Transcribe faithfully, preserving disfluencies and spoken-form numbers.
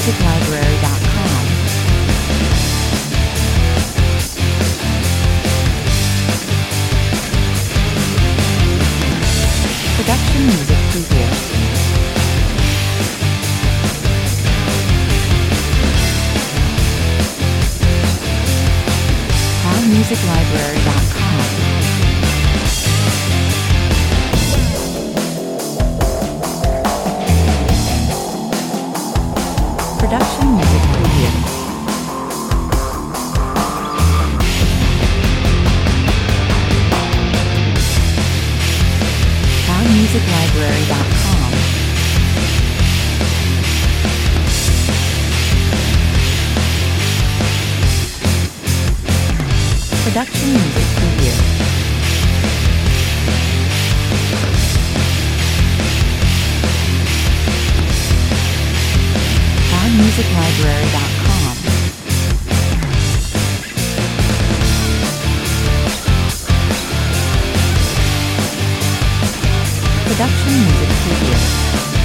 music library dot com. Production music preview. How music library dot com. Production music preview. how music library dot com. Production music preview. how music library dot com. Production music preview.